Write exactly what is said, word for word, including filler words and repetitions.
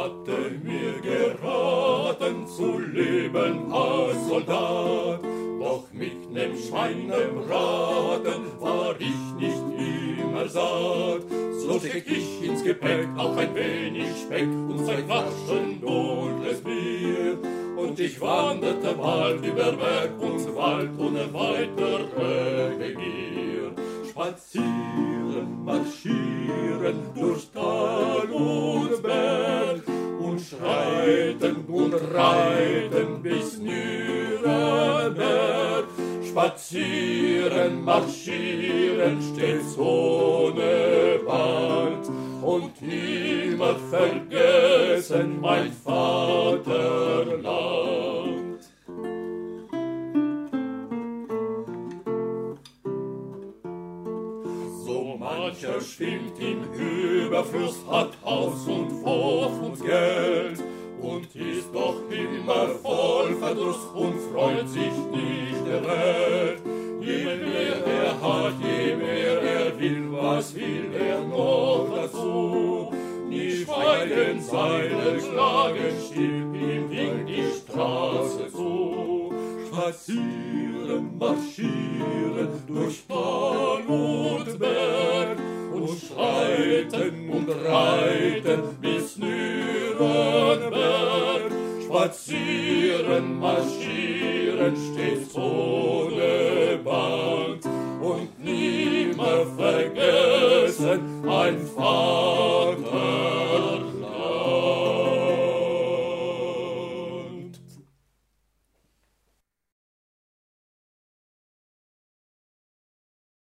hatte mir geraten zu leben als Soldat. Doch mit nem Schweinebraten war ich nicht immer satt. So steck ich ins Gepäck auch ein wenig Speck und zwei Flaschen dunkles Bier. Und ich wanderte bald über Berg und Wald ohne weitere Begier. Spazieren, marschieren durch Tal und Berg und schreiten und reiten bis Nürnberg. Spazieren, marschieren stets ohne Band und nimmer vergessen mein Vaterland. So mancher schwimmt im Überfluss, hat Haus und Hof und Geld und ist doch immer voll Verdruss und freut sich nicht der Welt. Je mehr er hat, je mehr er will, was will er noch dazu? Nie schweigen Seile, schlagen still, ihm winkt die Straße zu. Spazieren, marschieren durch Tal und Berg und schreiten und reiten bis Nürnberg. Spazieren, marschieren stets so.